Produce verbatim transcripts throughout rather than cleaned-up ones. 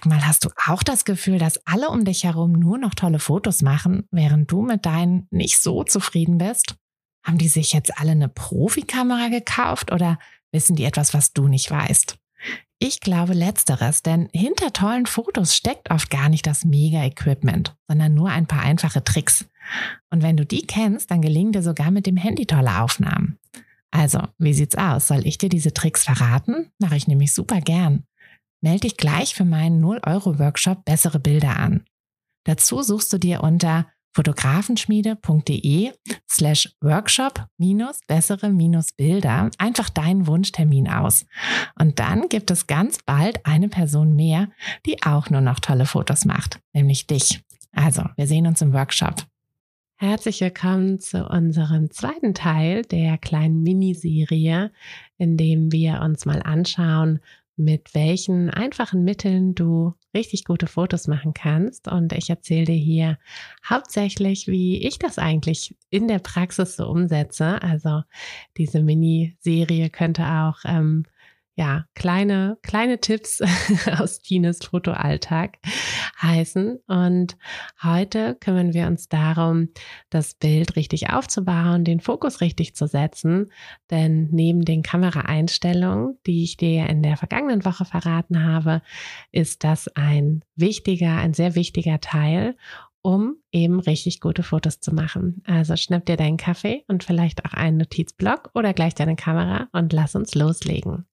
Sag mal, hast du auch das Gefühl, dass alle um dich herum nur noch tolle Fotos machen, während du mit deinen nicht so zufrieden bist? Haben die sich jetzt alle eine Profikamera gekauft oder wissen die etwas, was du nicht weißt? Ich glaube letzteres, denn hinter tollen Fotos steckt oft gar nicht das Mega-Equipment, sondern nur ein paar einfache Tricks. Und wenn du die kennst, dann gelingen dir sogar mit dem Handy tolle Aufnahmen. Also, wie sieht's aus? Soll ich dir diese Tricks verraten? Mache ich nämlich super gern. Melde dich gleich für meinen null Euro Workshop Bessere Bilder an. Dazu suchst du dir unter fotografenschmiede.de slash Workshop minus bessere minus Bilder einfach deinen Wunschtermin aus. Und dann gibt es ganz bald eine Person mehr, die auch nur noch tolle Fotos macht, nämlich dich. Also, wir sehen uns im Workshop. Herzlich willkommen zu unserem zweiten Teil der kleinen Miniserie, in dem wir uns mal anschauen, mit welchen einfachen Mitteln du richtig gute Fotos machen kannst. Und ich erzähle dir hier hauptsächlich, wie ich das eigentlich in der Praxis so umsetze. Also diese Miniserie könnte auch ähm, ja kleine kleine Tipps aus Tines Fotoalltag heißen. Und heute kümmern wir uns darum, das Bild richtig aufzubauen, den Fokus richtig zu setzen. Denn neben den Kameraeinstellungen, die ich dir in der vergangenen Woche verraten habe, ist das ein wichtiger, ein sehr wichtiger Teil, um eben richtig gute Fotos zu machen. Also schnapp dir deinen Kaffee und vielleicht auch einen Notizblock oder gleich deine Kamera und lass uns loslegen.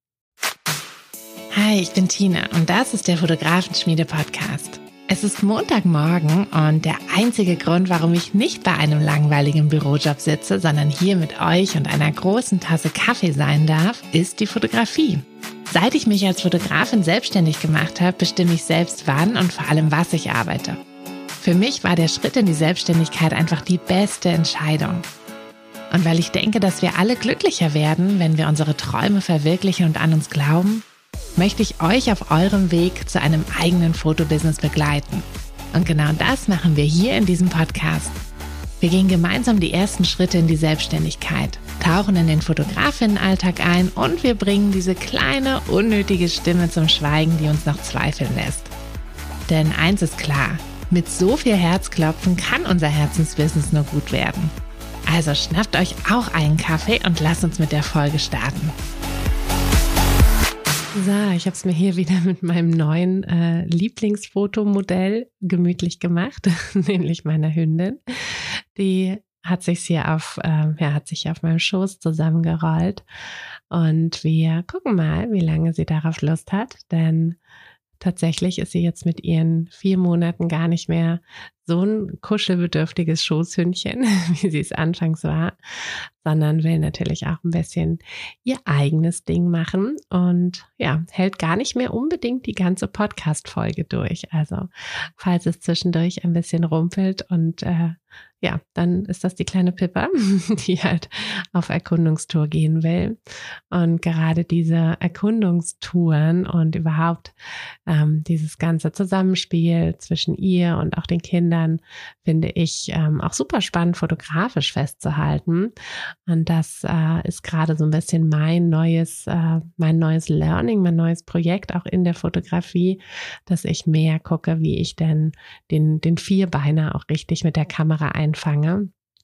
Hi, ich bin Tina und das ist der Fotografenschmiede-Podcast. Es ist Montagmorgen und der einzige Grund, warum ich nicht bei einem langweiligen Bürojob sitze, sondern hier mit euch und einer großen Tasse Kaffee sein darf, ist die Fotografie. Seit ich mich als Fotografin selbstständig gemacht habe, bestimme ich selbst wann und vor allem was ich arbeite. Für mich war der Schritt in die Selbstständigkeit einfach die beste Entscheidung. Und weil ich denke, dass wir alle glücklicher werden, wenn wir unsere Träume verwirklichen und an uns glauben, möchte ich euch auf eurem Weg zu einem eigenen Fotobusiness begleiten. Und genau das machen wir hier in diesem Podcast. Wir gehen gemeinsam die ersten Schritte in die Selbstständigkeit, tauchen in den Fotografinnenalltag ein und wir bringen diese kleine, unnötige Stimme zum Schweigen, die uns noch zweifeln lässt. Denn eins ist klar, mit so viel Herzklopfen kann unser Herzensbusiness nur gut werden. Also schnappt euch auch einen Kaffee und lasst uns mit der Folge starten. So, ich habe es mir hier wieder mit meinem neuen äh, Lieblingsfotomodell gemütlich gemacht, nämlich meiner Hündin. Die hat sich hier auf, äh, ja, hat sich auf meinem Schoß zusammengerollt und wir gucken mal, wie lange sie darauf Lust hat, denn tatsächlich ist sie jetzt mit ihren vier Monaten gar nicht mehr so ein kuschelbedürftiges Schoßhündchen, wie sie es anfangs war, sondern will natürlich auch ein bisschen ihr eigenes Ding machen und ja, hält gar nicht mehr unbedingt die ganze Podcast-Folge durch. Also falls es zwischendurch ein bisschen rumpelt und äh, ja, dann ist das die kleine Pippa, die halt auf Erkundungstour gehen will. Und gerade diese Erkundungstouren und überhaupt ähm, dieses ganze Zusammenspiel zwischen ihr und auch den Kindern finde ich ähm, auch super spannend fotografisch festzuhalten. Und das äh, ist gerade so ein bisschen mein neues, äh, mein neues Learning, mein neues Projekt auch in der Fotografie, dass ich mehr gucke, wie ich denn den, den Vierbeiner auch richtig mit der Kamera einfange.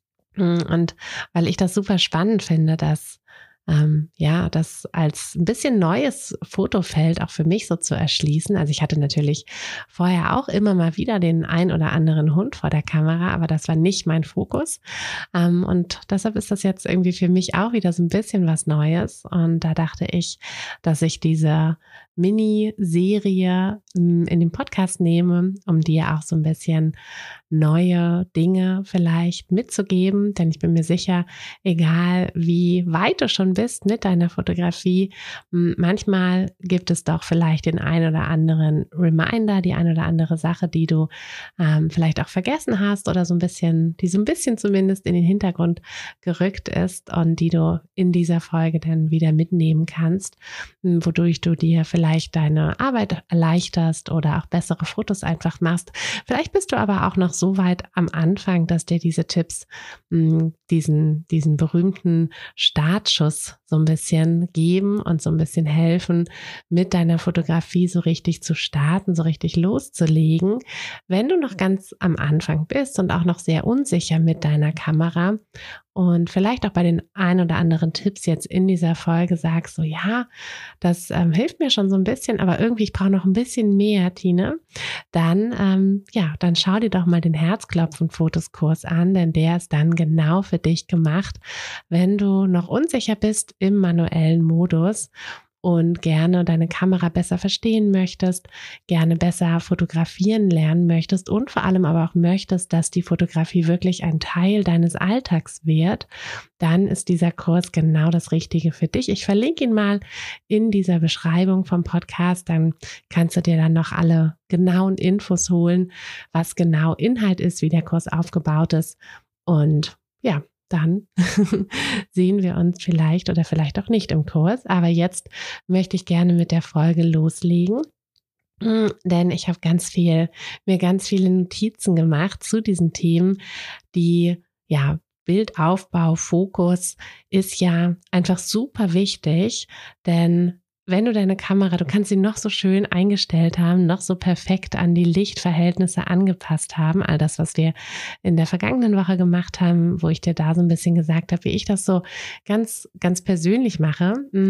Und weil ich das super spannend finde, dass ähm, ja, das als ein bisschen neues Fotofeld auch für mich so zu erschließen. Also ich hatte natürlich vorher auch immer mal wieder den ein oder anderen Hund vor der Kamera, aber das war nicht mein Fokus. Ähm, und deshalb ist das jetzt irgendwie für mich auch wieder so ein bisschen was Neues. Und da dachte ich, dass ich diese Miniserie in den Podcast nehme, um dir auch so ein bisschen neue Dinge vielleicht mitzugeben, denn ich bin mir sicher, egal wie weit du schon bist mit deiner Fotografie, manchmal gibt es doch vielleicht den ein oder anderen Reminder, die ein oder andere Sache, die du ähm, vielleicht auch vergessen hast oder so ein bisschen, die so ein bisschen zumindest in den Hintergrund gerückt ist und die du in dieser Folge dann wieder mitnehmen kannst, wodurch du dir vielleicht vielleicht deine Arbeit erleichterst oder auch bessere Fotos einfach machst. Vielleicht bist du aber auch noch so weit am Anfang, dass dir diese Tipps mh, diesen, diesen berühmten Startschuss so ein bisschen geben und so ein bisschen helfen, mit deiner Fotografie so richtig zu starten, so richtig loszulegen. Wenn du noch ganz am Anfang bist und auch noch sehr unsicher mit deiner Kamera und vielleicht auch bei den ein oder anderen Tipps jetzt in dieser Folge sagst, so ja, das ähm, hilft mir schon so ein bisschen, aber irgendwie ich brauche noch ein bisschen mehr, Tine, dann ähm, ja, dann schau dir doch mal den Herzklopfen-Fotoskurs an, denn der ist dann genau für dich gemacht, wenn du noch unsicher bist im manuellen Modus und gerne deine Kamera besser verstehen möchtest, gerne besser fotografieren lernen möchtest und vor allem aber auch möchtest, dass die Fotografie wirklich ein Teil deines Alltags wird, dann ist dieser Kurs genau das Richtige für dich. Ich verlinke ihn mal in dieser Beschreibung vom Podcast, dann kannst du dir dann noch alle genauen Infos holen, was genau Inhalt ist, wie der Kurs aufgebaut ist und ja, dann sehen wir uns vielleicht oder vielleicht auch nicht im Kurs. Aber jetzt möchte ich gerne mit der Folge loslegen, denn ich habe ganz viel, mir ganz viele Notizen gemacht zu diesen Themen, die, ja, Bildaufbau, Fokus ist ja einfach super wichtig, denn wenn du deine Kamera, du kannst sie noch so schön eingestellt haben, noch so perfekt an die Lichtverhältnisse angepasst haben, all das, was wir in der vergangenen Woche gemacht haben, wo ich dir da so ein bisschen gesagt habe, wie ich das so ganz, ganz persönlich mache,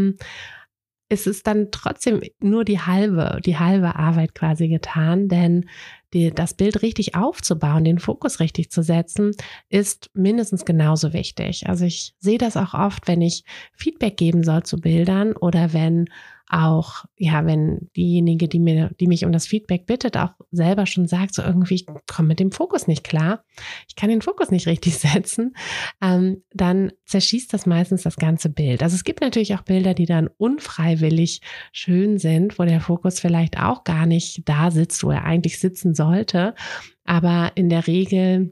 es ist dann trotzdem nur die halbe, die halbe Arbeit quasi getan, denn die, das Bild richtig aufzubauen, den Fokus richtig zu setzen, ist mindestens genauso wichtig. Also ich sehe das auch oft, wenn ich Feedback geben soll zu Bildern oder wenn auch, ja, wenn diejenige, die mir, die mich um das Feedback bittet, auch selber schon sagt, so irgendwie, ich komme mit dem Fokus nicht klar, ich kann den Fokus nicht richtig setzen, ähm, dann zerschießt das meistens das ganze Bild. Also es gibt natürlich auch Bilder, die dann unfreiwillig schön sind, wo der Fokus vielleicht auch gar nicht da sitzt, wo er eigentlich sitzen sollte, aber in der Regel,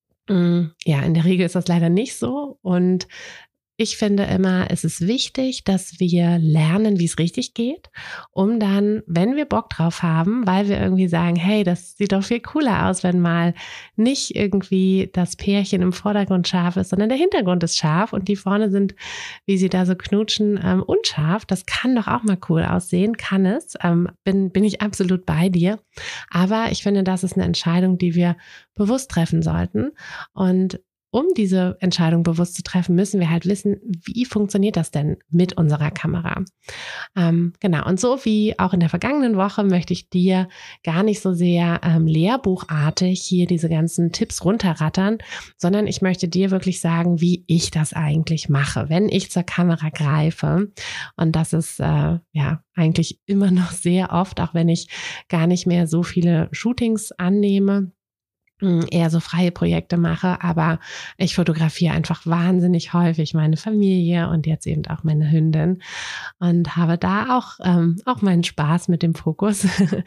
mh, ja, in der Regel ist das leider nicht so und ich finde immer, es ist wichtig, dass wir lernen, wie es richtig geht, um dann, wenn wir Bock drauf haben, weil wir irgendwie sagen, hey, das sieht doch viel cooler aus, wenn mal nicht irgendwie das Pärchen im Vordergrund scharf ist, sondern der Hintergrund ist scharf und die vorne sind, wie sie da so knutschen, ähm, unscharf. Das kann doch auch mal cool aussehen, kann es. Ähm, bin, bin ich absolut bei dir. Aber ich finde, das ist eine Entscheidung, die wir bewusst treffen sollten. Und um diese Entscheidung bewusst zu treffen, müssen wir halt wissen, wie funktioniert das denn mit unserer Kamera? Ähm, genau, und so wie auch in der vergangenen Woche möchte ich dir gar nicht so sehr ähm, lehrbuchartig hier diese ganzen Tipps runterrattern, sondern ich möchte dir wirklich sagen, wie ich das eigentlich mache, wenn ich zur Kamera greife. Und das ist äh, ja eigentlich immer noch sehr oft, auch wenn ich gar nicht mehr so viele Shootings annehme, eher so freie Projekte mache, aber ich fotografiere einfach wahnsinnig häufig meine Familie und jetzt eben auch meine Hündin und habe da auch, ähm, auch meinen Spaß mit dem Fokus.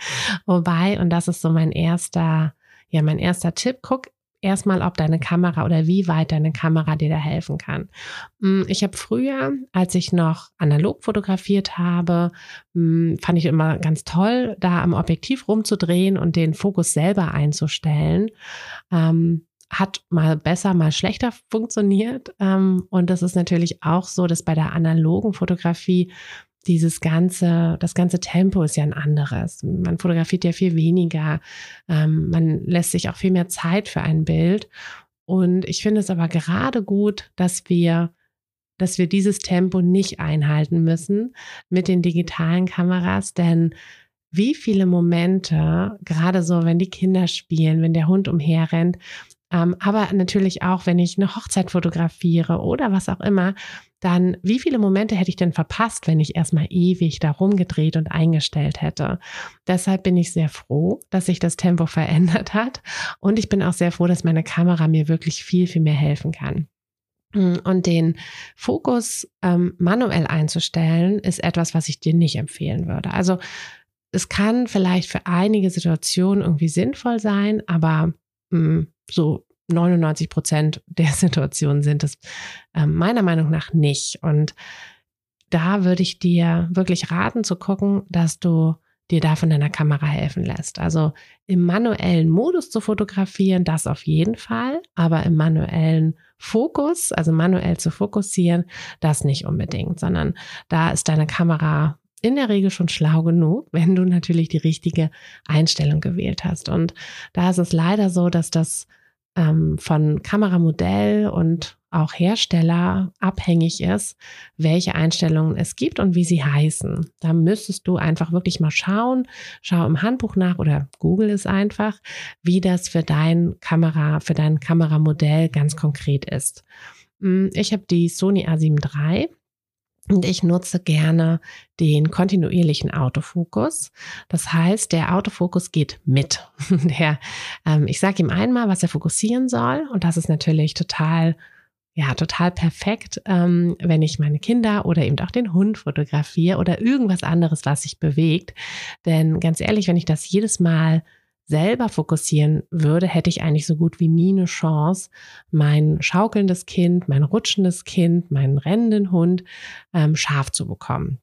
Wobei, und das ist so mein erster, ja, mein erster Tipp, guck erstmal, ob deine Kamera oder wie weit deine Kamera dir da helfen kann. Ich habe früher, als ich noch analog fotografiert habe, fand ich immer ganz toll, da am Objektiv rumzudrehen und den Fokus selber einzustellen. Ähm, hat mal besser, mal schlechter funktioniert. Ähm, und das ist natürlich auch so, dass bei der analogen Fotografie dieses ganze, das ganze Tempo ist ja ein anderes. Man fotografiert ja viel weniger. Ähm, man lässt sich auch viel mehr Zeit für ein Bild. Und ich finde es aber gerade gut, dass wir, dass wir dieses Tempo nicht einhalten müssen mit den digitalen Kameras, denn wie viele Momente, gerade so, wenn die Kinder spielen, wenn der Hund umherrennt, ähm, aber natürlich auch, wenn ich eine Hochzeit fotografiere oder was auch immer, dann wie viele Momente hätte ich denn verpasst, wenn ich erstmal ewig da rumgedreht und eingestellt hätte. Deshalb bin ich sehr froh, dass sich das Tempo verändert hat und ich bin auch sehr froh, dass meine Kamera mir wirklich viel, viel mehr helfen kann. Und den Fokus ähm, manuell einzustellen, ist etwas, was ich dir nicht empfehlen würde. Also es kann vielleicht für einige Situationen irgendwie sinnvoll sein, aber mh, so neunundneunzig Prozent der Situationen sind es äh, meiner Meinung nach nicht. Und da würde ich dir wirklich raten zu gucken, dass du dir da von deiner Kamera helfen lässt. Also im manuellen Modus zu fotografieren, das auf jeden Fall, aber im manuellen Fokus, also manuell zu fokussieren, das nicht unbedingt, sondern da ist deine Kamera in der Regel schon schlau genug, wenn du natürlich die richtige Einstellung gewählt hast. Und da ist es leider so, dass das ähm, von Kameramodell und auch Hersteller abhängig ist, welche Einstellungen es gibt und wie sie heißen. Da müsstest du einfach wirklich mal schauen, schau im Handbuch nach oder Google es einfach, wie das für dein Kamera, für dein Kameramodell ganz konkret ist. Ich habe die Sony A sieben drei. Und ich nutze gerne den kontinuierlichen Autofokus. Das heißt, der Autofokus geht mit. Der, ähm, ich sage ihm einmal, was er fokussieren soll. Und das ist natürlich total, ja, total perfekt, ähm, wenn ich meine Kinder oder eben auch den Hund fotografiere oder irgendwas anderes, was sich bewegt. Denn ganz ehrlich, wenn ich das jedes Mal selber fokussieren würde, hätte ich eigentlich so gut wie nie eine Chance, mein schaukelndes Kind, mein rutschendes Kind, meinen rennenden Hund ähm, scharf zu bekommen.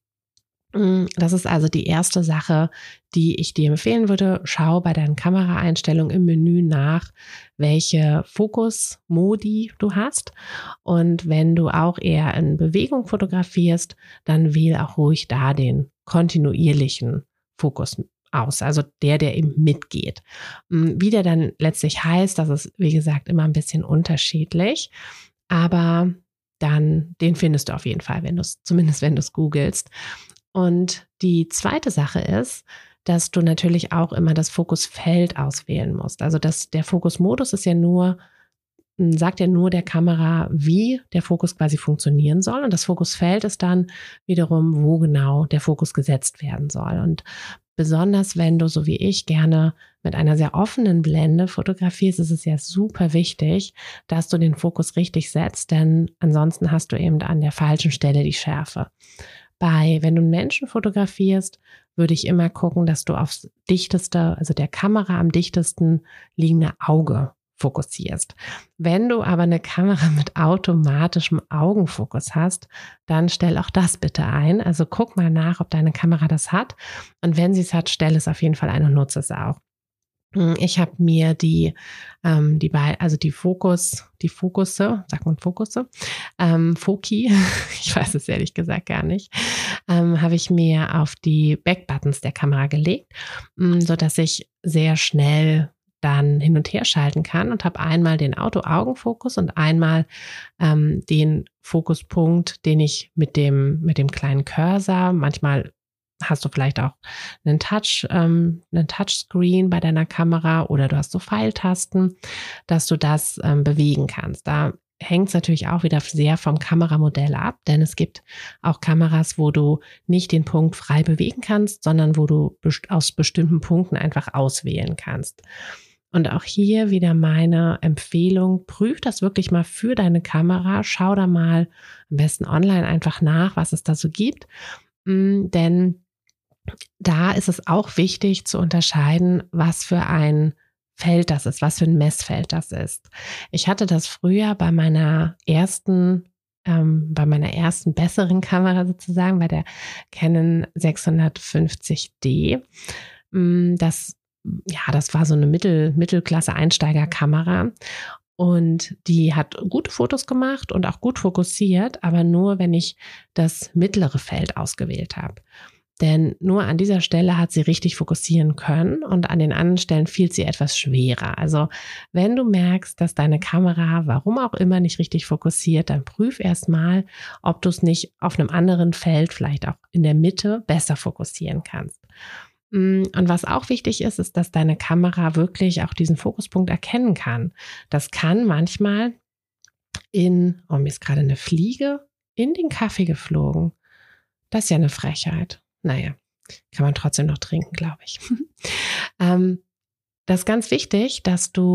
Das ist also die erste Sache, die ich dir empfehlen würde. Schau bei deinen Kameraeinstellungen im Menü nach, welche Fokusmodi du hast. Und wenn du auch eher in Bewegung fotografierst, dann wähle auch ruhig da den kontinuierlichen Fokus aus, also der, der eben mitgeht. Wie der dann letztlich heißt, das ist, wie gesagt, immer ein bisschen unterschiedlich, aber dann, den findest du auf jeden Fall, wenn du es, zumindest wenn du es googelst. Und die zweite Sache ist, dass du natürlich auch immer das Fokusfeld auswählen musst. Also das, der Fokusmodus ist ja nur, sagt ja nur der Kamera, wie der Fokus quasi funktionieren soll. Und das Fokusfeld ist dann wiederum, wo genau der Fokus gesetzt werden soll. Und besonders wenn du, so wie ich, gerne mit einer sehr offenen Blende fotografierst, ist es ja super wichtig, dass du den Fokus richtig setzt, denn ansonsten hast du eben an der falschen Stelle die Schärfe. Bei, wenn du einen Menschen fotografierst, würde ich immer gucken, dass du aufs dichteste, also der Kamera am dichtesten liegende Auge fokussierst. Wenn du aber eine Kamera mit automatischem Augenfokus hast, dann stell auch das bitte ein. Also guck mal nach, ob deine Kamera das hat. Und wenn sie es hat, stell es auf jeden Fall ein und nutze es auch. Ich habe mir die, ähm, die bei, also die Fokus, die Fokusse, sagt man Fokusse, ähm, Foki, ich weiß es ehrlich gesagt gar nicht, ähm, habe ich mir auf die Backbuttons der Kamera gelegt, so dass ich sehr schnell dann hin und her schalten kann und habe einmal den Auto-Augenfokus und einmal ähm, den Fokuspunkt, den ich mit dem mit dem kleinen Cursor, manchmal hast du vielleicht auch einen Touch, ähm, einen Touchscreen bei deiner Kamera oder du hast so Pfeiltasten, dass du das ähm, bewegen kannst. Da hängt es natürlich auch wieder sehr vom Kameramodell ab, denn es gibt auch Kameras, wo du nicht den Punkt frei bewegen kannst, sondern wo du best- aus bestimmten Punkten einfach auswählen kannst. Und auch hier wieder meine Empfehlung, prüf das wirklich mal für deine Kamera, schau da mal am besten online einfach nach, was es da so gibt, denn da ist es auch wichtig zu unterscheiden, was für ein Feld das ist, was für ein Messfeld das ist. Ich hatte das früher bei meiner ersten, ähm, bei meiner ersten besseren Kamera sozusagen, bei der Canon sechshundertfünfzig D. Das, ja, das war so eine Mittel, Mittelklasse-Einsteigerkamera. Und die hat gute Fotos gemacht und auch gut fokussiert, aber nur, wenn ich das mittlere Feld ausgewählt habe. Denn nur an dieser Stelle hat sie richtig fokussieren können und an den anderen Stellen fiel sie etwas schwerer. Also wenn du merkst, dass deine Kamera, warum auch immer, nicht richtig fokussiert, dann prüf erst mal, ob du es nicht auf einem anderen Feld, vielleicht auch in der Mitte, besser fokussieren kannst. Und was auch wichtig ist, ist, dass deine Kamera wirklich auch diesen Fokuspunkt erkennen kann. Das kann manchmal in, oh, mir ist gerade eine Fliege in den Kaffee geflogen. Das ist ja eine Frechheit. Naja, kann man trotzdem noch trinken, glaube ich. ähm, das ist ganz wichtig, dass du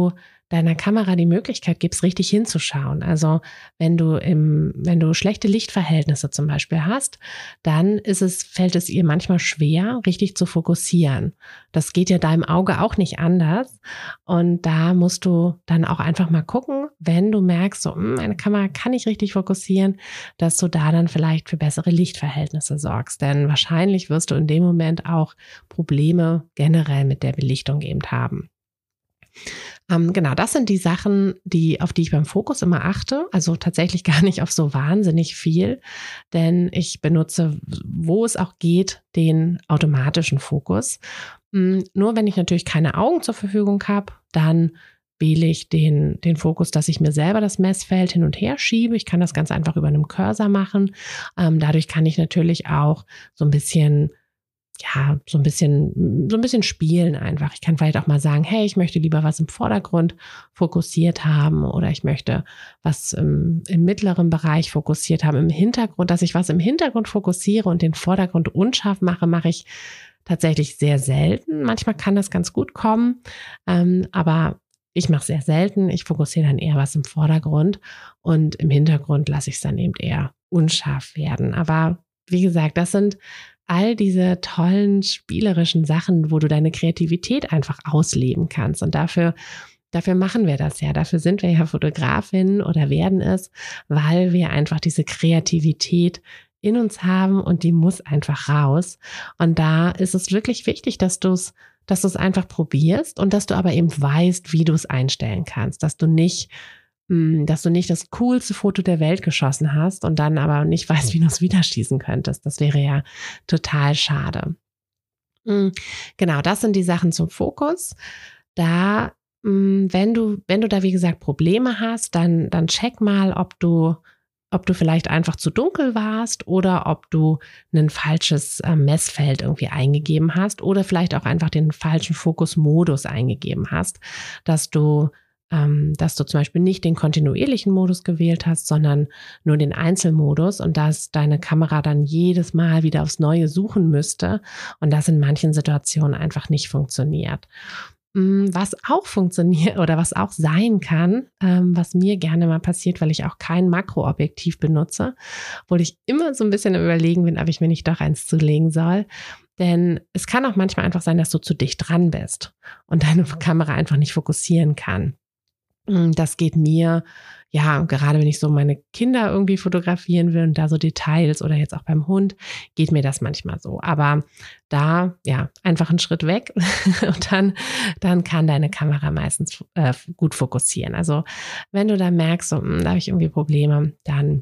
deiner Kamera die Möglichkeit gibst, richtig hinzuschauen. Also wenn du im, wenn du schlechte Lichtverhältnisse zum Beispiel hast, dann ist es, fällt es ihr manchmal schwer, richtig zu fokussieren. Das geht ja deinem Auge auch nicht anders. Und da musst du dann auch einfach mal gucken, wenn du merkst, so, meine Kamera kann nicht richtig fokussieren, dass du da dann vielleicht für bessere Lichtverhältnisse sorgst. Denn wahrscheinlich wirst du in dem Moment auch Probleme generell mit der Belichtung eben haben. Ähm, genau, das sind die Sachen, die, auf die ich beim Fokus immer achte. Also tatsächlich gar nicht auf so wahnsinnig viel, denn ich benutze, wo es auch geht, den automatischen Fokus. Ähm, nur wenn ich natürlich keine Augen zur Verfügung habe, dann wähle ich den, den Fokus, dass ich mir selber das Messfeld hin und her schiebe. Ich kann das ganz einfach über einem Cursor machen. Ähm, dadurch kann ich natürlich auch so ein bisschen ja, so ein bisschen, so ein bisschen spielen einfach. Ich kann vielleicht auch mal sagen, hey, ich möchte lieber was im Vordergrund fokussiert haben oder ich möchte was im, im mittleren Bereich fokussiert haben. Im Hintergrund, dass ich was im Hintergrund fokussiere und den Vordergrund unscharf mache, mache ich tatsächlich sehr selten. Manchmal kann das ganz gut kommen, ähm, aber ich mache sehr selten. Ich fokussiere dann eher was im Vordergrund und im Hintergrund lasse ich es dann eben eher unscharf werden. Aber wie gesagt, das sind all diese tollen spielerischen Sachen, wo du deine Kreativität einfach ausleben kannst. Und dafür, dafür machen wir das ja. Dafür sind wir ja Fotografinnen oder werden es, weil wir einfach diese Kreativität in uns haben und die muss einfach raus. Und da ist es wirklich wichtig, dass du es, dass du es einfach probierst und dass du aber eben weißt, wie du es einstellen kannst, dass du nicht dass du nicht das coolste Foto der Welt geschossen hast und dann aber nicht weißt, wie du es wieder schießen könntest. Das wäre ja total schade. Genau, das sind die Sachen zum Fokus. Da, wenn du, wenn du da, wie gesagt, Probleme hast, dann, dann check mal, ob du, ob du vielleicht einfach zu dunkel warst oder ob du ein falsches Messfeld irgendwie eingegeben hast oder vielleicht auch einfach den falschen Fokusmodus eingegeben hast, dass du dass du zum Beispiel nicht den kontinuierlichen Modus gewählt hast, sondern nur den Einzelmodus und dass deine Kamera dann jedes Mal wieder aufs Neue suchen müsste und das in manchen Situationen einfach nicht funktioniert. Was auch funktioniert oder was auch sein kann, was mir gerne mal passiert, weil ich auch kein Makroobjektiv benutze, obwohl ich immer so ein bisschen am Überlegen bin, ob ich mir nicht doch eins zulegen soll. Denn es kann auch manchmal einfach sein, dass du zu dicht dran bist und deine Kamera einfach nicht fokussieren kann. Das geht mir, ja, gerade wenn ich so meine Kinder irgendwie fotografieren will und da so Details oder jetzt auch beim Hund, geht mir das manchmal so. Aber da, ja, einfach einen Schritt weg und dann, dann kann deine Kamera meistens äh, gut fokussieren. Also wenn du da merkst, so, mh, da habe ich irgendwie Probleme, dann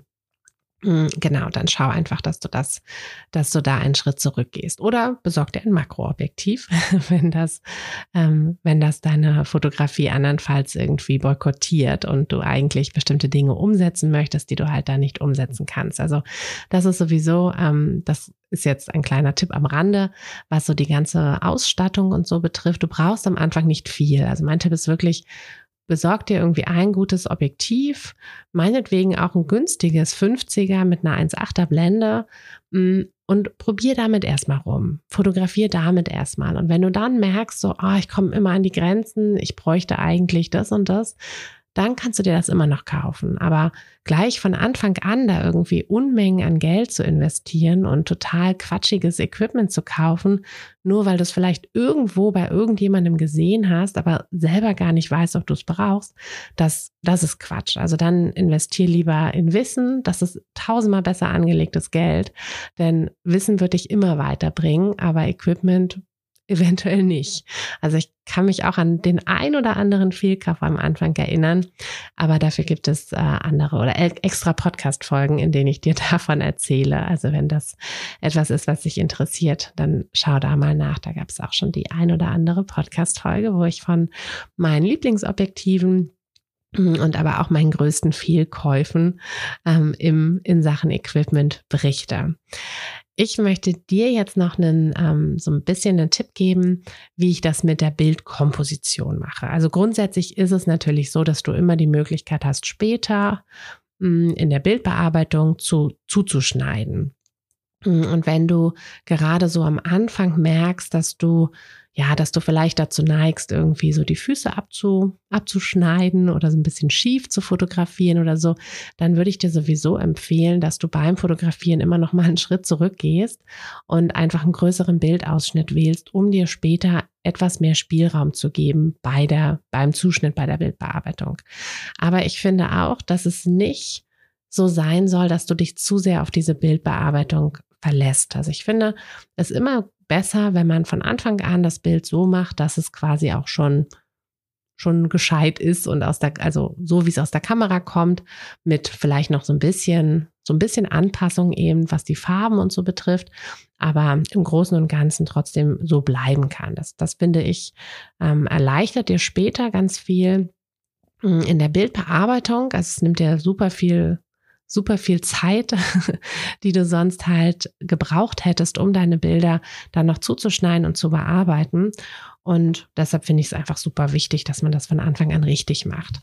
genau, dann schau einfach, dass du das, dass du da einen Schritt zurückgehst. Oder besorg dir ein Makroobjektiv, wenn das, ähm, wenn das deine Fotografie andernfalls irgendwie boykottiert und du eigentlich bestimmte Dinge umsetzen möchtest, die du halt da nicht umsetzen kannst. Also das ist sowieso, ähm, das ist jetzt ein kleiner Tipp am Rande, was so die ganze Ausstattung und so betrifft. Du brauchst am Anfang nicht viel. Also mein Tipp ist wirklich, besorg dir irgendwie ein gutes Objektiv, meinetwegen auch ein günstiges fünfziger mit einer eins Komma achter Blende und probier damit erstmal rum. Fotografier damit erstmal. Und wenn du dann merkst, so, oh, ich komme immer an die Grenzen, ich bräuchte eigentlich das und das, dann kannst du dir das immer noch kaufen. Aber gleich von Anfang an da irgendwie Unmengen an Geld zu investieren und total quatschiges Equipment zu kaufen, nur weil du es vielleicht irgendwo bei irgendjemandem gesehen hast, aber selber gar nicht weißt, ob du es brauchst, das, das ist Quatsch. Also dann investier lieber in Wissen, das ist tausendmal besser angelegtes Geld, denn Wissen wird dich immer weiterbringen, aber Equipment eventuell nicht. Also ich kann mich auch an den ein oder anderen Fehlkauf am Anfang erinnern, aber dafür gibt es äh, andere oder extra Podcast-Folgen, in denen ich dir davon erzähle. Also wenn das etwas ist, was dich interessiert, dann schau da mal nach. Da gab es auch schon die ein oder andere Podcast-Folge, wo ich von meinen Lieblingsobjektiven und aber auch meinen größten Fehlkäufen ähm, im, in Sachen Equipment berichte. Ich möchte dir jetzt noch einen, ähm, so ein bisschen einen Tipp geben, wie ich das mit der Bildkomposition mache. Also grundsätzlich ist es natürlich so, dass du immer die Möglichkeit hast, später mh, in der Bildbearbeitung zu, zuzuschneiden. Und wenn du gerade so am Anfang merkst, dass du ja, dass du vielleicht dazu neigst, irgendwie so die Füße abzu, abzuschneiden oder so ein bisschen schief zu fotografieren oder so, dann würde ich dir sowieso empfehlen, dass du beim Fotografieren immer noch mal einen Schritt zurückgehst und einfach einen größeren Bildausschnitt wählst, um dir später etwas mehr Spielraum zu geben bei der, beim Zuschnitt, bei der Bildbearbeitung. Aber ich finde auch, dass es nicht so sein soll, dass du dich zu sehr auf diese Bildbearbeitung verlässt. Also ich finde es immer besser, wenn man von Anfang an das Bild so macht, dass es quasi auch schon schon gescheit ist und aus der, also so wie es aus der Kamera kommt, mit vielleicht noch so ein bisschen, so ein bisschen Anpassung eben, was die Farben und so betrifft, aber im Großen und Ganzen trotzdem so bleiben kann. Das, das finde ich, ähm, erleichtert dir später ganz viel in der Bildbearbeitung. Also es nimmt dir super viel super viel Zeit, die du sonst halt gebraucht hättest, um deine Bilder dann noch zuzuschneiden und zu bearbeiten. Und deshalb finde ich es einfach super wichtig, dass man das von Anfang an richtig macht.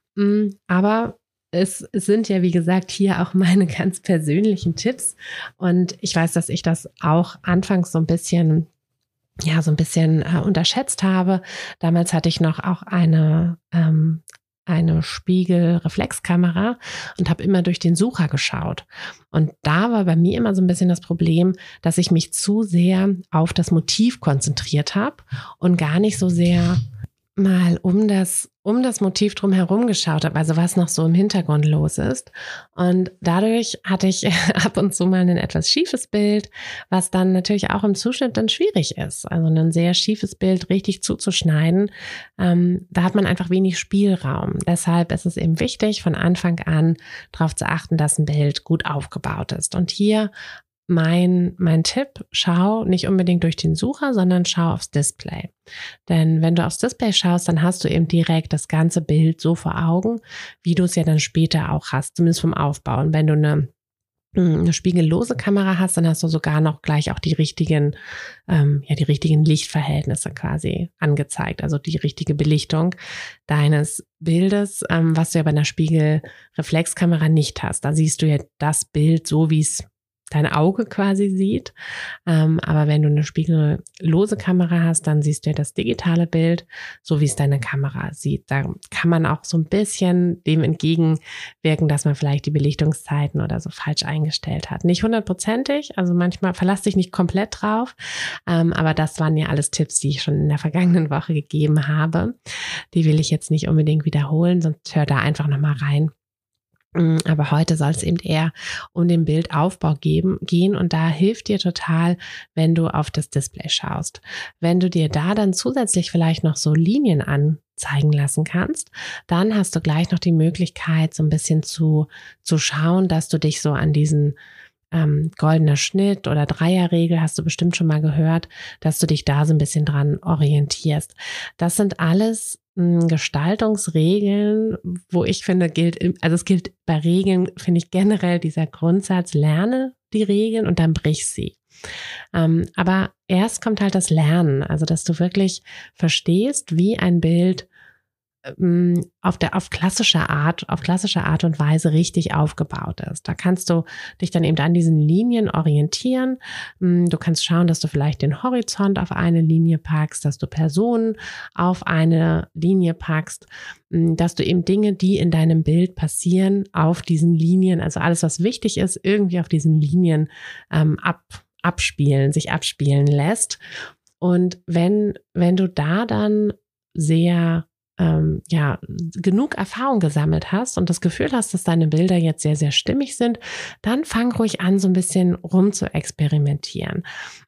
Aber es sind ja, wie gesagt, hier auch meine ganz persönlichen Tipps. Und ich weiß, dass ich das auch anfangs so ein bisschen ja, so ein bisschen äh, unterschätzt habe. Damals hatte ich noch auch eine ähm, eine Spiegelreflexkamera und habe immer durch den Sucher geschaut. Und da war bei mir immer so ein bisschen das Problem, dass ich mich zu sehr auf das Motiv konzentriert habe und gar nicht so sehr mal um das, um das Motiv drumherum geschaut habe, also was noch so im Hintergrund los ist. Und dadurch hatte ich ab und zu mal ein etwas schiefes Bild, was dann natürlich auch im Zuschnitt dann schwierig ist. Also ein sehr schiefes Bild richtig zuzuschneiden, ähm, da hat man einfach wenig Spielraum. Deshalb ist es eben wichtig, von Anfang an darauf zu achten, dass ein Bild gut aufgebaut ist. Und hier Mein, mein Tipp, schau nicht unbedingt durch den Sucher, sondern schau aufs Display. Denn wenn du aufs Display schaust, dann hast du eben direkt das ganze Bild so vor Augen, wie du es ja dann später auch hast, zumindest vom Aufbau. Und wenn du eine, eine spiegellose Kamera hast, dann hast du sogar noch gleich auch die richtigen, ähm, ja, die richtigen Lichtverhältnisse quasi angezeigt, also die richtige Belichtung deines Bildes, ähm, was du ja bei einer Spiegelreflexkamera nicht hast. Da siehst du ja das Bild so, wie es dein Auge quasi sieht. Ähm, aber wenn du eine spiegellose Kamera hast, dann siehst du ja das digitale Bild, so wie es deine Kamera sieht. Da kann man auch so ein bisschen dem entgegenwirken, dass man vielleicht die Belichtungszeiten oder so falsch eingestellt hat. Nicht hundertprozentig, also manchmal verlass dich nicht komplett drauf, ähm, aber das waren ja alles Tipps, die ich schon in der vergangenen Woche gegeben habe. Die will ich jetzt nicht unbedingt wiederholen, sonst hör da einfach nochmal rein. Aber heute soll es eben eher um den Bildaufbau geben, gehen und da hilft dir total, wenn du auf das Display schaust. Wenn du dir da dann zusätzlich vielleicht noch so Linien anzeigen lassen kannst, dann hast du gleich noch die Möglichkeit, so ein bisschen zu, zu schauen, dass du dich so an diesen ähm, goldener Schnitt oder Dreierregel, hast du bestimmt schon mal gehört, dass du dich da so ein bisschen dran orientierst. Das sind alles Gestaltungsregeln, wo ich finde, gilt, also es gilt bei Regeln, finde ich generell dieser Grundsatz, lerne die Regeln und dann brich sie. Ähm, aber erst kommt halt das Lernen, also dass du wirklich verstehst, wie ein Bild ähm, auf der, auf klassische Art, auf klassische Art und Weise richtig aufgebaut ist. Da kannst du dich dann eben an diesen Linien orientieren. Du kannst schauen, dass du vielleicht den Horizont auf eine Linie packst, dass du Personen auf eine Linie packst, dass du eben Dinge, die in deinem Bild passieren, auf diesen Linien, also alles, was wichtig ist, irgendwie auf diesen Linien ähm, ab, abspielen, sich abspielen lässt. Und wenn, wenn du da dann sehr Ähm, ja, genug Erfahrung gesammelt hast und das Gefühl hast, dass deine Bilder jetzt sehr, sehr stimmig sind, dann fang ruhig an, so ein bisschen rum zu experimentieren.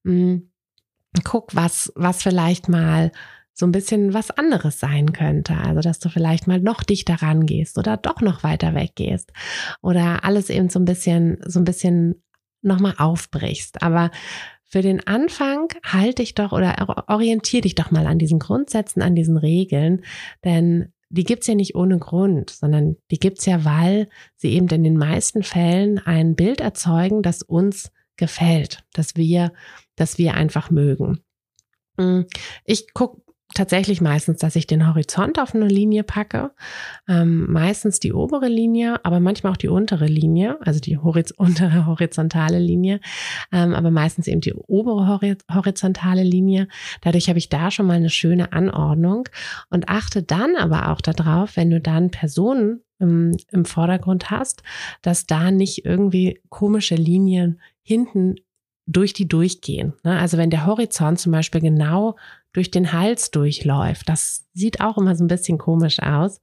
Guck, was, was vielleicht mal so ein bisschen was anderes sein könnte. Also, dass du vielleicht mal noch dichter rangehst oder doch noch weiter weggehst oder alles eben so ein bisschen, so ein bisschen nochmal aufbrichst. Aber für den Anfang halte dich doch oder orientiere dich doch mal an diesen Grundsätzen, an diesen Regeln, denn die gibt's ja nicht ohne Grund, sondern die gibt's ja, weil sie eben in den meisten Fällen ein Bild erzeugen, das uns gefällt, das wir, das wir einfach mögen. Ich guck tatsächlich meistens, dass ich den Horizont auf eine Linie packe, ähm, meistens die obere Linie, aber manchmal auch die untere Linie, also die horiz- untere horizontale Linie, ähm, aber meistens eben die obere hori- horizontale Linie. Dadurch habe ich da schon mal eine schöne Anordnung und achte dann aber auch darauf, wenn du dann Personen im, im Vordergrund hast, dass da nicht irgendwie komische Linien hinten durch die durchgehen. Also wenn der Horizont zum Beispiel genau durch den Hals durchläuft, das sieht auch immer so ein bisschen komisch aus.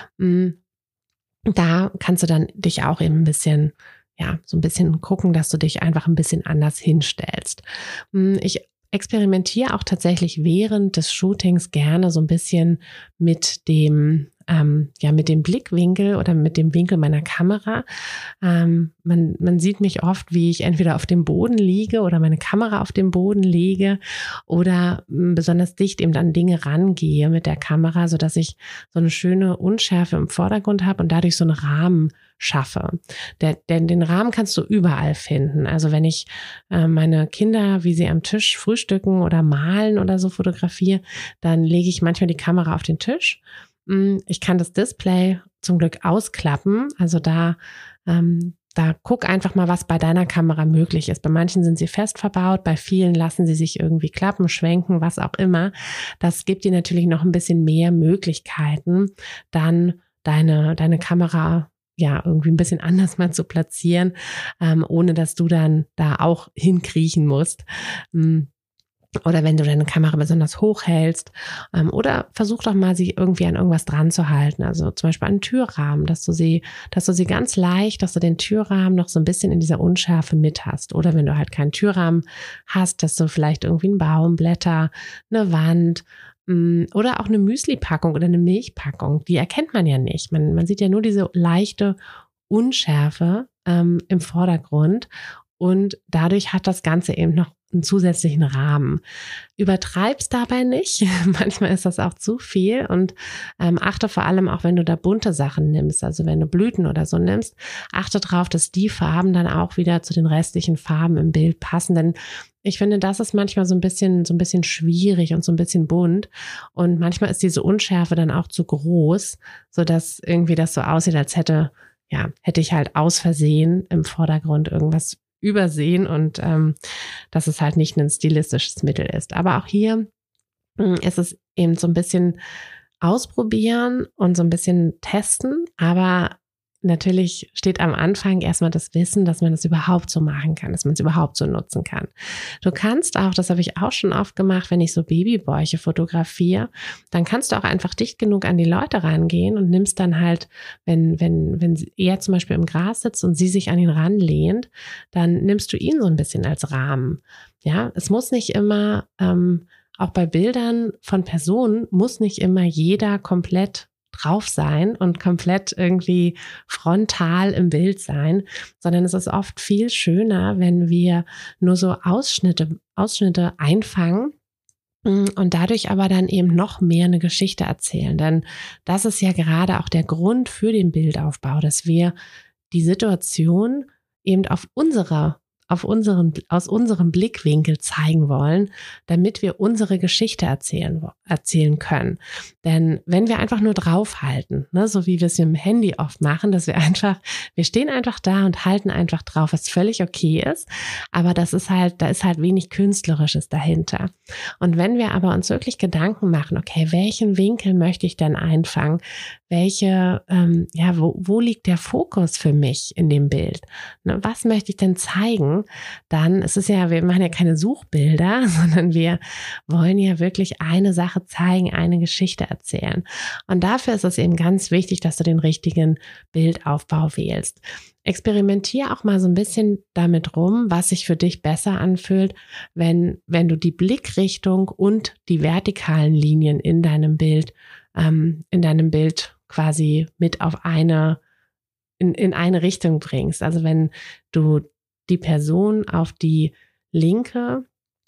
Da kannst du dann dich auch eben ein bisschen, ja, so ein bisschen gucken, dass du dich einfach ein bisschen anders hinstellst. Ich experimentiere auch tatsächlich während des Shootings gerne so ein bisschen mit dem Ähm, ja, mit dem Blickwinkel oder mit dem Winkel meiner Kamera. Ähm, man, man sieht mich oft, wie ich entweder auf dem Boden liege oder meine Kamera auf dem Boden lege oder m, besonders dicht eben an Dinge rangehe mit der Kamera, sodass ich so eine schöne Unschärfe im Vordergrund habe und dadurch so einen Rahmen schaffe. Der, denn den Rahmen kannst du überall finden. Also wenn ich äh, meine Kinder, wie sie am Tisch frühstücken oder malen oder so fotografiere, dann lege ich manchmal die Kamera auf den Tisch. Ich kann das Display zum Glück ausklappen. Also da, ähm, da guck einfach mal, was bei deiner Kamera möglich ist. Bei manchen sind sie fest verbaut, bei vielen lassen sie sich irgendwie klappen, schwenken, was auch immer. Das gibt dir natürlich noch ein bisschen mehr Möglichkeiten, dann deine, deine Kamera ja irgendwie ein bisschen anders mal zu platzieren, ähm, ohne dass du dann da auch hinkriechen musst. Oder wenn du deine Kamera besonders hoch hältst, ähm, oder versuch doch mal, sie irgendwie an irgendwas dran zu halten. Also zum Beispiel an einen Türrahmen, dass du sie, dass du sie ganz leicht, dass du den Türrahmen noch so ein bisschen in dieser Unschärfe mit hast. Oder wenn du halt keinen Türrahmen hast, dass du vielleicht irgendwie einen Baum, Blätter, eine Wand mh, oder auch eine Müsli-Packung oder eine Milchpackung. Die erkennt man ja nicht. Man, man sieht ja nur diese leichte Unschärfe ähm, im Vordergrund. Und dadurch hat das Ganze eben noch einen zusätzlichen Rahmen. Übertreib's dabei nicht. Manchmal ist das auch zu viel und ähm, achte vor allem auch, wenn du da bunte Sachen nimmst, also wenn du Blüten oder so nimmst, achte darauf, dass die Farben dann auch wieder zu den restlichen Farben im Bild passen, denn ich finde, das ist manchmal so ein bisschen, so ein bisschen schwierig und so ein bisschen bunt und manchmal ist diese Unschärfe dann auch zu groß, sodass irgendwie das so aussieht, als hätte, ja, hätte ich halt aus Versehen im Vordergrund irgendwas übersehen und ähm, dass es halt nicht ein stilistisches Mittel ist. Aber auch hier mh, ist es eben so ein bisschen ausprobieren und so ein bisschen testen, aber natürlich steht am Anfang erstmal das Wissen, dass man das überhaupt so machen kann, dass man es überhaupt so nutzen kann. Du kannst auch, das habe ich auch schon oft gemacht, wenn ich so Babybäuche fotografiere, dann kannst du auch einfach dicht genug an die Leute rangehen und nimmst dann halt, wenn, wenn, wenn er zum Beispiel im Gras sitzt und sie sich an ihn ranlehnt, dann nimmst du ihn so ein bisschen als Rahmen. Ja, es muss nicht immer, ähm, auch bei Bildern von Personen muss nicht immer jeder komplett drauf sein und komplett irgendwie frontal im Bild sein, sondern es ist oft viel schöner, wenn wir nur so Ausschnitte, Ausschnitte einfangen und dadurch aber dann eben noch mehr eine Geschichte erzählen. Denn das ist ja gerade auch der Grund für den Bildaufbau, dass wir die Situation eben auf unserer auf unseren, aus unserem Blickwinkel zeigen wollen, damit wir unsere Geschichte erzählen, erzählen können. Denn wenn wir einfach nur draufhalten, ne, so wie wir es im Handy oft machen, dass wir einfach, wir stehen einfach da und halten einfach drauf, was völlig okay ist, aber das ist halt, da ist halt wenig Künstlerisches dahinter. Und wenn wir aber uns wirklich Gedanken machen, okay, welchen Winkel möchte ich denn einfangen? Welche, ähm, ja, wo, wo liegt der Fokus für mich in dem Bild? Ne, was möchte ich denn zeigen? Dann ist es ja, wir machen ja keine Suchbilder, sondern wir wollen ja wirklich eine Sache zeigen, eine Geschichte erzählen. Und dafür ist es eben ganz wichtig, dass du den richtigen Bildaufbau wählst. Experimentier auch mal so ein bisschen damit rum, was sich für dich besser anfühlt, wenn, wenn du die Blickrichtung und die vertikalen Linien in deinem Bild, ähm, in deinem Bild quasi mit auf eine, in, in eine Richtung bringst. Also wenn du die Person auf die linke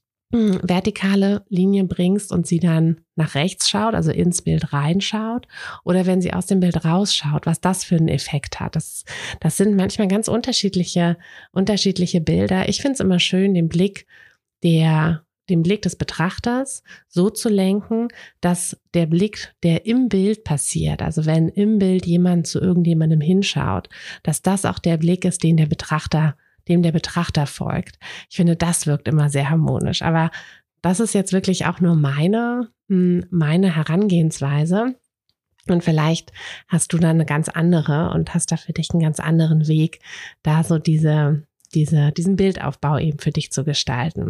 mh, vertikale Linie bringst und sie dann nach rechts schaut, also ins Bild reinschaut, oder wenn sie aus dem Bild rausschaut, was das für einen Effekt hat. Das, das sind manchmal ganz unterschiedliche, unterschiedliche Bilder. Ich finde es immer schön, den Blick der den Blick des Betrachters so zu lenken, dass der Blick, der im Bild passiert, also wenn im Bild jemand zu irgendjemandem hinschaut, dass das auch der Blick ist, den der Betrachter, dem der Betrachter folgt. Ich finde, das wirkt immer sehr harmonisch. Aber das ist jetzt wirklich auch nur meine, meine Herangehensweise. Und vielleicht hast du da eine ganz andere und hast da für dich einen ganz anderen Weg, da so diese, diese, diesen Bildaufbau eben für dich zu gestalten.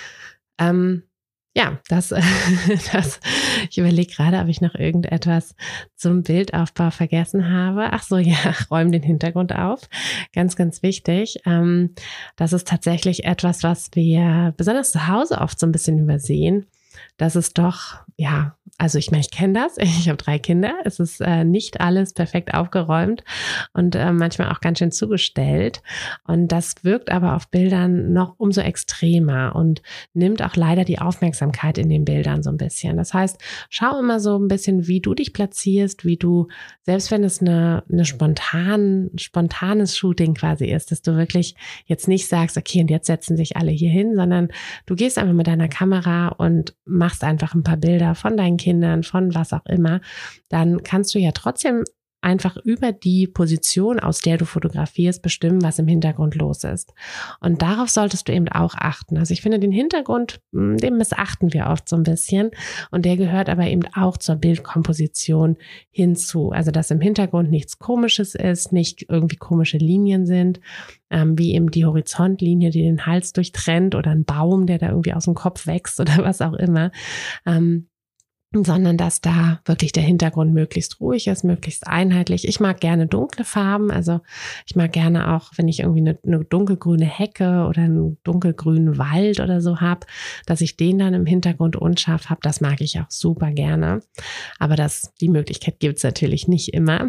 Ähm, ja, das, das, ich überlege gerade, ob ich noch irgendetwas zum Bildaufbau vergessen habe. Ach so, ja, räum den Hintergrund auf. Ganz, ganz wichtig. Ähm, das ist tatsächlich etwas, was wir besonders zu Hause oft so ein bisschen übersehen. Das ist doch, ja, also ich meine, ich kenne das, ich habe drei Kinder, es ist äh, nicht alles perfekt aufgeräumt und äh, manchmal auch ganz schön zugestellt und das wirkt aber auf Bildern noch umso extremer und nimmt auch leider die Aufmerksamkeit in den Bildern so ein bisschen. Das heißt, schau immer so ein bisschen, wie du dich platzierst, wie du, selbst wenn es eine, eine spontan, spontanes Shooting quasi ist, dass du wirklich jetzt nicht sagst, okay, und jetzt setzen sich alle hier hin, sondern du gehst einfach mit deiner Kamera und machst einfach ein paar Bilder von deinen Kindern, von was auch immer, dann kannst du ja trotzdem einfach über die Position, aus der du fotografierst, bestimmen, was im Hintergrund los ist. Und darauf solltest du eben auch achten. Also ich finde, den Hintergrund, den missachten wir oft so ein bisschen und der gehört aber eben auch zur Bildkomposition hinzu. Also dass im Hintergrund nichts Komisches ist, nicht irgendwie komische Linien sind, ähm, wie eben die Horizontlinie, die den Hals durchtrennt oder ein Baum, der da irgendwie aus dem Kopf wächst oder was auch immer. Ähm, sondern dass da wirklich der Hintergrund möglichst ruhig ist, möglichst einheitlich. Ich mag gerne dunkle Farben, also ich mag gerne auch, wenn ich irgendwie eine, eine dunkelgrüne Hecke oder einen dunkelgrünen Wald oder so habe, dass ich den dann im Hintergrund unscharf habe, das mag ich auch super gerne. Aber das, die Möglichkeit gibt es natürlich nicht immer.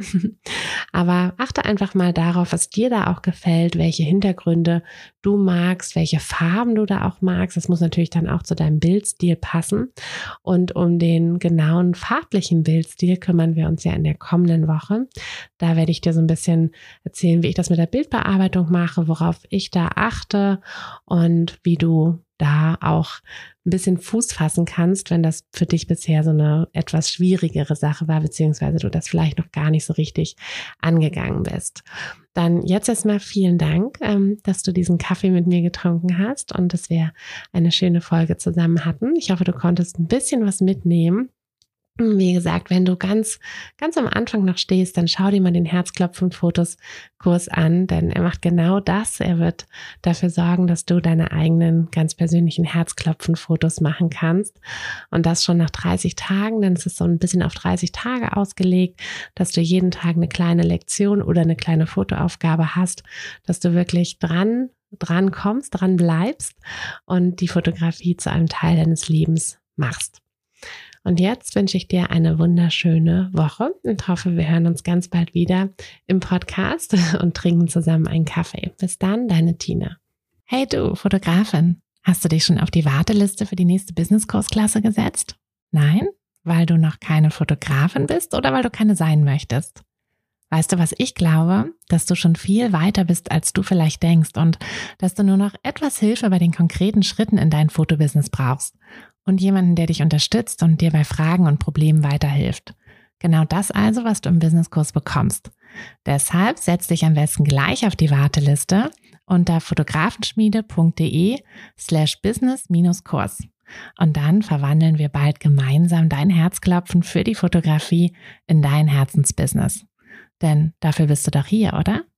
Aber achte einfach mal darauf, was dir da auch gefällt, welche Hintergründe du magst, welche Farben du da auch magst. Das muss natürlich dann auch zu deinem Bildstil passen. Und um den genauen farblichen Bildstil kümmern wir uns ja in der kommenden Woche. Da werde ich dir so ein bisschen erzählen, wie ich das mit der Bildbearbeitung mache, worauf ich da achte und wie du da auch ein bisschen Fuß fassen kannst, wenn das für dich bisher so eine etwas schwierigere Sache war, beziehungsweise du das vielleicht noch gar nicht so richtig angegangen bist. Dann jetzt erstmal vielen Dank, dass du diesen Kaffee mit mir getrunken hast und dass wir eine schöne Folge zusammen hatten. Ich hoffe, du konntest ein bisschen was mitnehmen. Wie gesagt, wenn du ganz, ganz am Anfang noch stehst, dann schau dir mal den Herzklopfen-Fotos-Kurs an, denn er macht genau das. Er wird dafür sorgen, dass du deine eigenen ganz persönlichen Herzklopfen-Fotos machen kannst und das schon nach dreißig Tagen, denn es ist so ein bisschen auf dreißig Tage ausgelegt, dass du jeden Tag eine kleine Lektion oder eine kleine Fotoaufgabe hast, dass du wirklich dran, dran kommst, dran bleibst und die Fotografie zu einem Teil deines Lebens machst. Und jetzt wünsche ich dir eine wunderschöne Woche und hoffe, wir hören uns ganz bald wieder im Podcast und trinken zusammen einen Kaffee. Bis dann, deine Tina. Hey du, Fotografin, hast du dich schon auf die Warteliste für die nächste Business-Kursklasse gesetzt? Nein? Weil du noch keine Fotografin bist oder weil du keine sein möchtest? Weißt du, was ich glaube? Dass du schon viel weiter bist, als du vielleicht denkst und dass du nur noch etwas Hilfe bei den konkreten Schritten in dein Fotobusiness brauchst. Und jemanden, der dich unterstützt und dir bei Fragen und Problemen weiterhilft. Genau das also, was du im Businesskurs bekommst. Deshalb setz dich am besten gleich auf die Warteliste unter fotografenschmiede.de slash business-kurs. Und dann verwandeln wir bald gemeinsam dein Herzklopfen für die Fotografie in dein Herzensbusiness. Denn dafür bist du doch hier, oder?